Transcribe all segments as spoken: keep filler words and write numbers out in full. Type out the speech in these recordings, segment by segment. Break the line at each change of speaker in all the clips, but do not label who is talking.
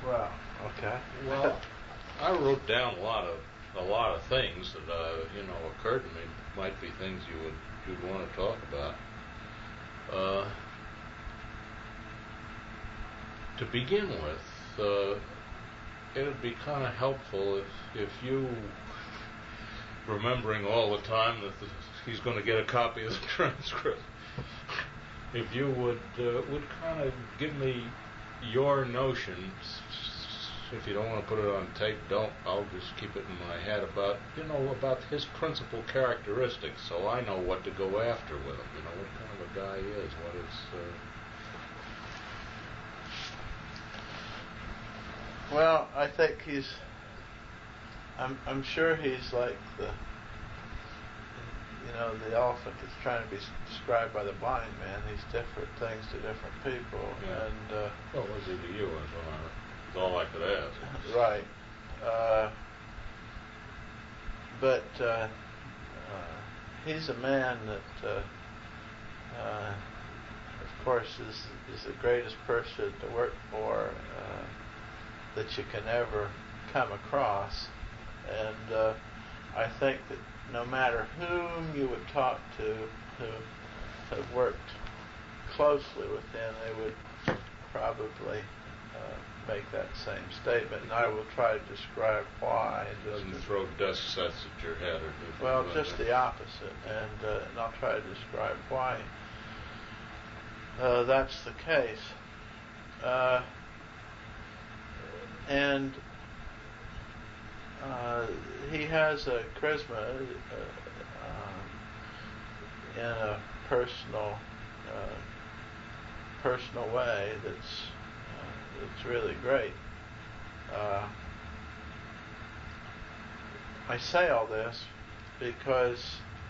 Well, okay.
Well, I wrote down a lot of a lot of things that uh, you know occurred to me. Might be things you would you'd want to talk about. Uh, to begin with, uh, it would be kind of helpful if if you, remembering all the time that the, he's going to get a copy of the transcript, if you would uh, would kind of give me your notions. If you don't want to put it on tape, don't. I'll just keep it in my head about, you know, about his principal characteristics, so I know what to go after with him. You know, what kind of a guy he is, what is.
Uh... Well, I think he's. I'm I'm sure he's like the. You know, the elephant that's trying to be described by the blind man. He's different things to different people,
yeah.
and. Uh,
well, was he to you? That's all I. all I could ask.
Right. Uh, but uh, uh, he's a man that, uh, uh, of course, is is the greatest person to work for uh, that you can ever come across. And uh, I think that no matter whom you would talk to who have worked closely with him, they would probably Uh, make that same statement, and I will try to describe why.
It doesn't throw death sets at your head, or anything.
Well,
like
just
that.
the opposite, and, uh, and I'll try to describe why uh, that's the case. Uh, and uh, he has a charisma uh, um, in a personal, uh, personal way that's It's really great. Uh, I say all this because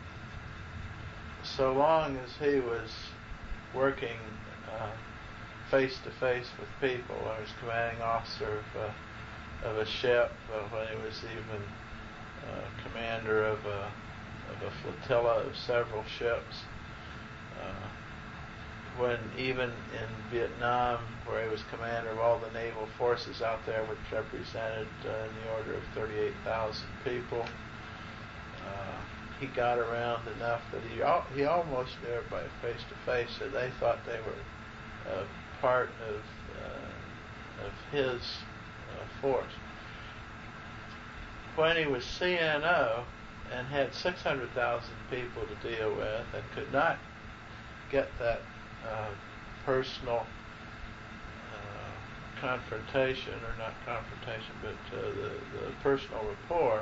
so long as he was working uh, face to face with people, when he was commanding officer of, uh, of a ship, uh, when he was even uh, commander of a, of a flotilla of several ships, uh, when even in Vietnam, where he was commander of all the naval forces out there, which represented uh, in the order of thirty-eight thousand people, uh, he got around enough that he al- he almost knew everybody face to face, so they thought they were uh, part of uh, of his uh, force. When he was C N O and had six hundred thousand people to deal with and could not get that Uh, personal uh, confrontation, or not confrontation, but uh, the, the personal rapport,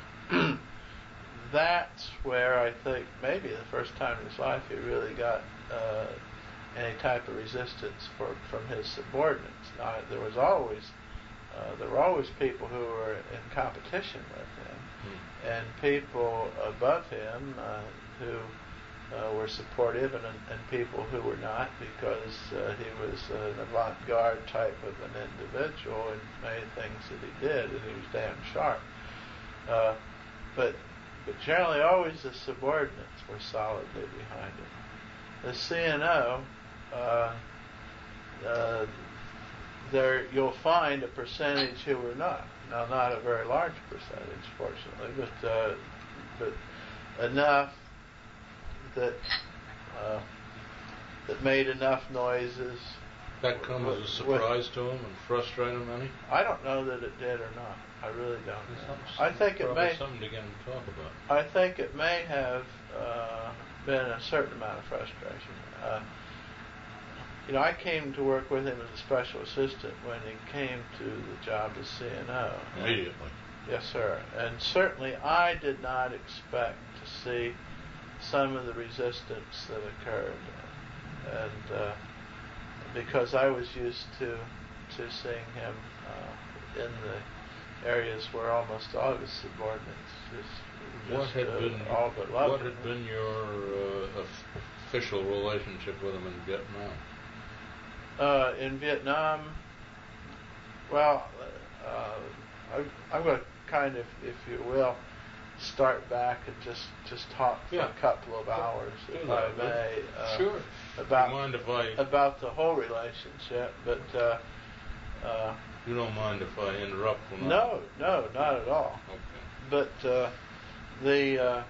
that's where I think maybe the first time in his life he really got uh, any type of resistance for, from his subordinates. Now, there was always uh, there were always people who were in competition with him, mm. and people above him uh, who Uh, were supportive, and, and people who were not, because uh, he was an avant-garde type of an individual in many things that he did, and he was damn sharp. Uh, but but generally, always the subordinates were solidly behind him. The C N O, uh, uh, there you'll find a percentage who were not. Now, not a very large percentage, fortunately, but uh, but enough that uh, that made enough noises.
That come as a surprise with, to him and frustrate him any?
I don't know that it did or not. I really don't
know.
Something, I think it may.
Something to get him to talk about.
I think it may have uh, been a certain amount of frustration. Uh, you know, I came to work with him as a special assistant when he came to the job as C N O.
Immediately.
And, yes, sir. And certainly, I did not expect to see some of the resistance that occurred, and uh, because I was used to to seeing him uh, in the areas where almost all of his subordinates just, just
what had
uh,
been
all but loved
what
him.
had been your uh, official relationship with him in Vietnam?
Uh, in Vietnam, well, uh, I, I'm going to kind of, if you will, start back and just, just talk for
yeah.
a couple of hours,
Do
if
that,
I may, uh,
sure.
about
Do you mind if I...
about the whole relationship. But uh, Uh,
you don't mind if I interrupt? When
no, I... no, not at all.
Okay.
But uh, the uh,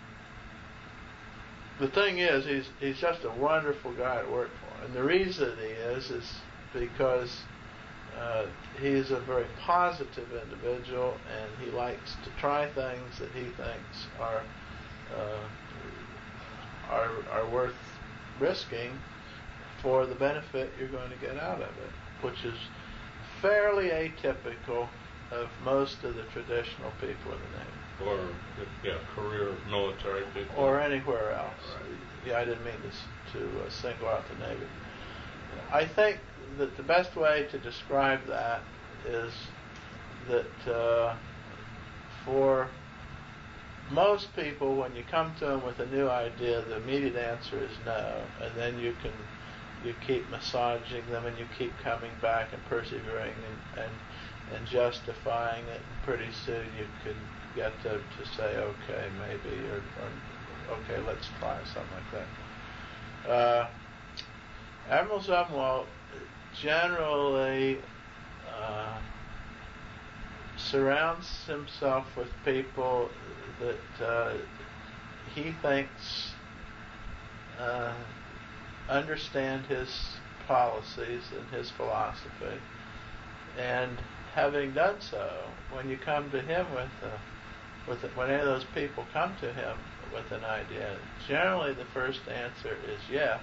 the thing is, he's he's just a wonderful guy to work for, and the reason he is is because uh, he's a very positive individual, and he likes to try things that he thinks are uh, are are worth risking for the benefit you're going to get out of it, which is fairly atypical of most of the traditional people in the Navy.
Or, yeah, career military people.
Or anywhere else.
Right.
Yeah, I didn't mean to, to uh, single out the Navy. I think that the best way to describe that is that uh, for most people, when you come to them with a new idea, the immediate answer is no, and then you can you keep massaging them, and you keep coming back and persevering and and, and justifying it, and pretty soon you can get them to say, okay, maybe, or, or okay, let's try something like that. Uh, Admiral Zumwalt generally uh, surrounds himself with people that uh, he thinks uh, understand his policies and his philosophy, and having done so, when you come to him with a, with a, when any of those people come to him with an idea, generally the first answer is yes.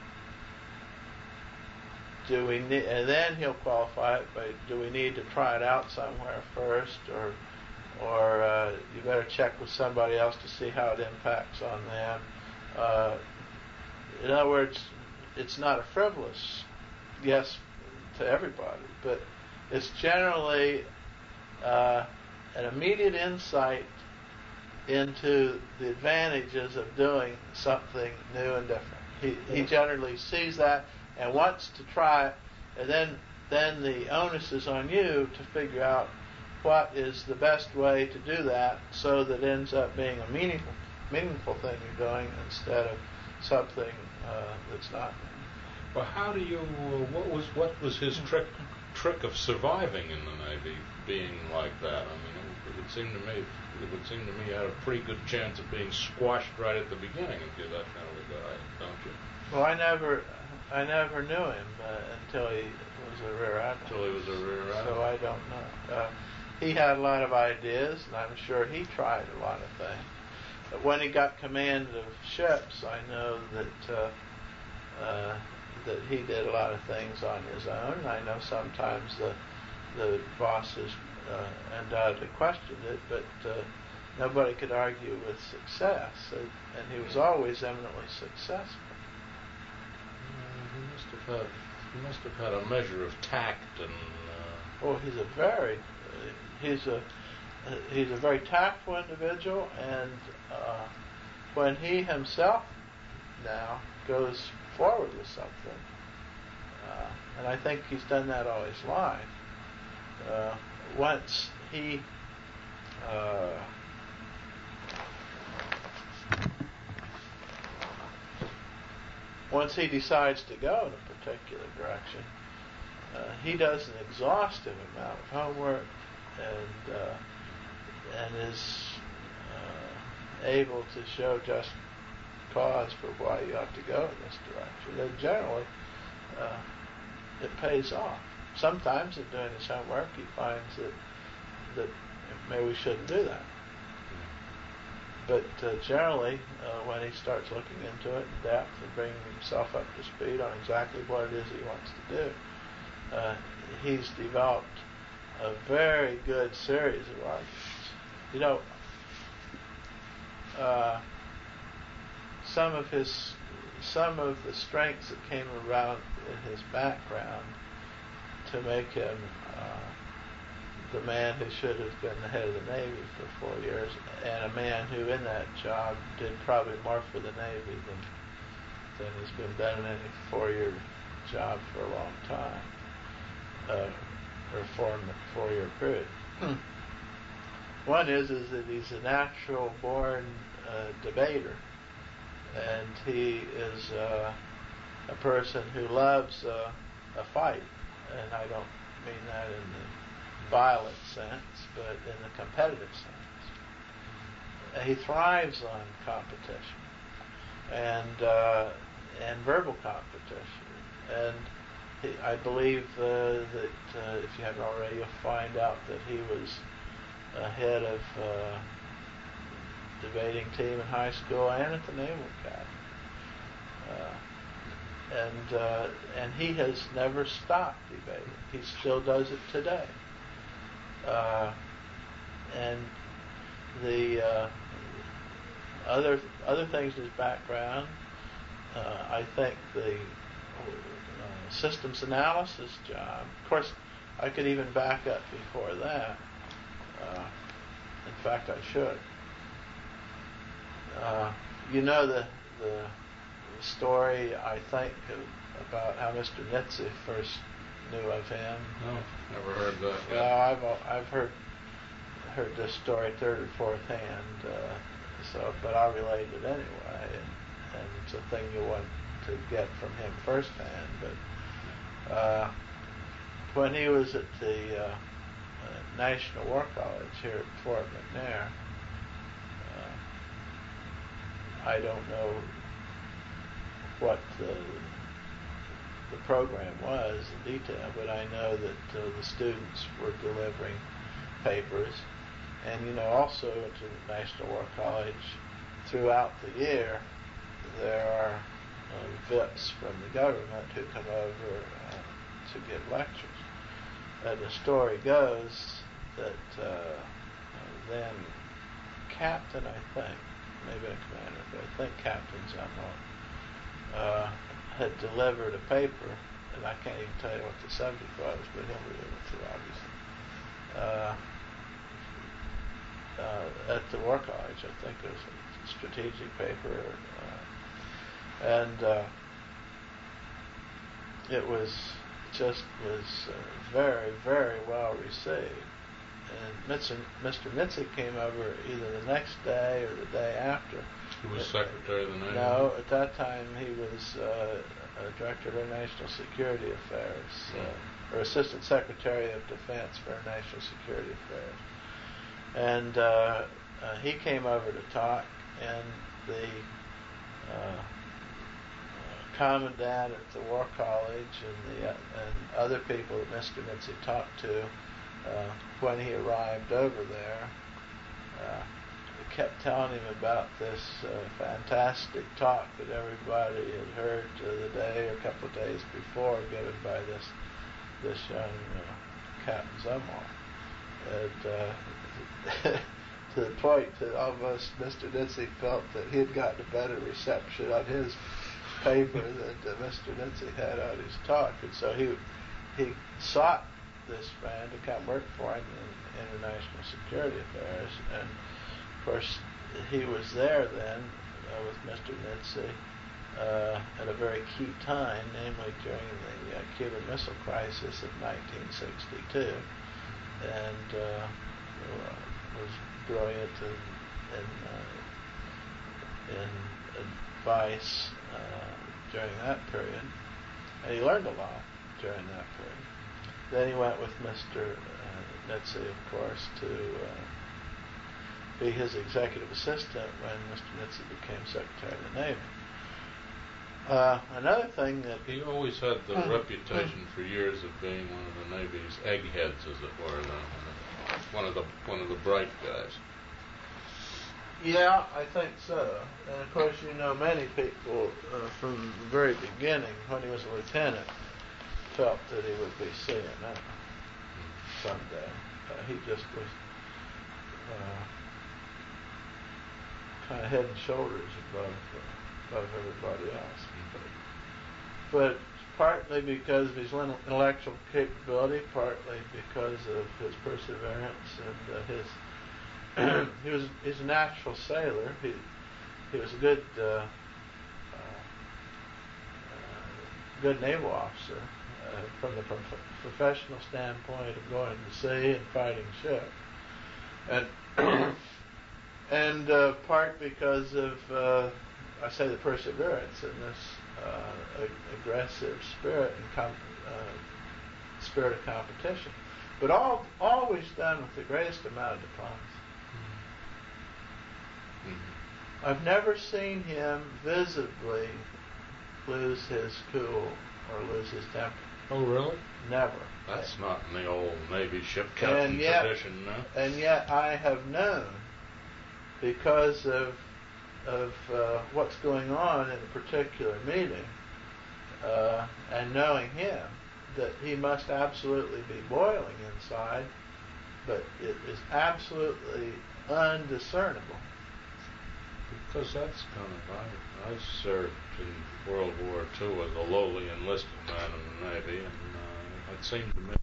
Do we need, and then he'll qualify it by, do we need to try it out somewhere first, or or uh, you better check with somebody else to see how it impacts on them. Uh, in other words, it's not a frivolous yes to everybody, but it's generally uh, an immediate insight into the advantages of doing something new and different. He, he generally sees that and wants to try it, and then then the onus is on you to figure out what is the best way to do that, so that it ends up being a meaningful meaningful thing you're doing instead of something uh, that's not.
Well, how do you? Uh, what was what was his trick trick of surviving in the Navy, being like that? I mean, it, it would seem to me it would seem to me you had a pretty good chance of being squashed right at the beginning if you're that kind of a guy, don't you?
Well, I never I never knew him uh, until he was a rear admiral.
Until he was a rear admiral.
So I don't know. Uh, he had a lot of ideas, and I'm sure he tried a lot of things. But when he got command of ships, I know that uh, uh, that he did a lot of things on his own. And I know sometimes the the bosses uh, undoubtedly questioned it, but uh, nobody could argue with success, and, and he was always eminently successful.
He must have had he must have had a measure of tact and. Uh...
Oh, he's a very uh, he's a uh, he's a very tactful individual, and uh, when he himself now goes forward with something, uh, and I think he's done that all his life. Uh, once he uh, once he decides to go in a particular direction, uh, he does an exhaustive amount of homework, and uh, and is uh, able to show just cause for why you ought to go in this direction. And generally, uh, it pays off. Sometimes in doing his homework, he finds that that maybe we shouldn't do that. But uh, generally, uh, when he starts looking into it in depth and bringing himself up to speed on exactly what it is he wants to do, uh, he's developed a very good series of arguments. You know, uh, some of his, some of the strengths that came around in his background to make him uh, the man who should have been the head of the Navy for four years, and a man who in that job did probably more for the Navy than than has been done in any four-year job for a long time, uh, or four four-year period. One is is that he's a natural-born uh, debater, and he is uh, a person who loves uh, a fight. And I don't mean that in the violent sense, but in the competitive sense. He thrives on competition and uh, and verbal competition. And he, I believe uh, that uh, if you haven't already, you'll find out that he was head of uh, debating team in high school and at the Naval Academy. Uh, and uh, and he has never stopped debating. He still does it today. Uh, and the uh, other other things in his background, uh, I think the uh, systems analysis job. Of course, I could even back up before that. Uh, in fact, I should. Uh, you know the the story, I think, of, about how Mister Nitze first knew of him.
No, never heard that. Yet.
Well, I've I've heard heard this story third or fourth hand. Uh, so, but I'll relate it anyway, and, and it's a thing you want to get from him firsthand. But uh, when he was at the uh, uh, National War College here at Fort McNair, uh, I don't know what the the program was in detail, but I know that uh, the students were delivering papers, and you know also at the National War College throughout the year there are uh, V I Ps from the government who come over uh, to give lectures. And the story goes that uh, then Captain, I think, maybe a commander, but I think Captain Zumwalt uh, had delivered a paper, and I can't even tell you what the subject was, but he'll be able to, obviously. Uh, uh, at the War College, I think it was a strategic paper, uh, and uh, it was just was uh, very, very well received. And Mister Mister Nitze came over either the next day or the day after.
He was Secretary of the Navy?
No, at that time he was uh, Director of National Security Affairs, uh, or Assistant Secretary of Defense for National Security Affairs. And uh, uh, he came over to talk, and the uh, commandant at the War College and the uh, and other people that Mister Nitze talked to uh, when he arrived over there uh, kept telling him about this uh, fantastic talk that everybody had heard uh, the day or a couple of days before given by this this young uh, Captain Zumwalt. And uh, to the point that almost Mister Nitze felt that he had gotten a better reception on his paper that uh, Mister Nitze had on his talk, and so he he sought this man to come work for him in international security affairs, and of course he was there then uh, with Mister Nitze uh, at a very key time, namely during the uh, Cuban Missile Crisis of nineteen sixty-two, and uh, was brilliant in in, uh, in advice uh, during that period, and he learned a lot during that period. Then he went with Mister Uh, Nitze, of course, to uh, be his executive assistant when Mister Nitze became Secretary of the Navy. Uh, another thing that
he always had the uh, reputation uh, for years of being one of the Navy's eggheads, as it were, though. one of the one of the bright guys.
Yeah, I think so. And of course, you know, many people uh, from the very beginning, when he was a lieutenant, felt that he would be C N A someday. Uh, he just was uh, kind of head and shoulders above uh, above everybody else. But, but partly because of his intellectual capability, partly because of his perseverance and uh, his he was he's a natural sailor. He he was a good uh, uh, good naval officer uh, from the prof- professional standpoint of going to sea and fighting ships, and and uh, part because of uh, I say the perseverance and this uh, ag- aggressive spirit and com- uh, spirit of competition. But all always done with the greatest amount of diplomacy.
Mm-hmm.
I've never seen him visibly lose his cool or lose his temper.
Oh, really?
Never.
That's not in the old Navy ship captain
and yet,
tradition, no?
And yet I have known, because of of uh, what's going on in a particular meeting, uh, and knowing him, that he must absolutely be boiling inside, but it is absolutely undiscernible.
Because that's kind of, I, I served in World War Two as a lowly enlisted man in the Navy, and uh, it seemed to me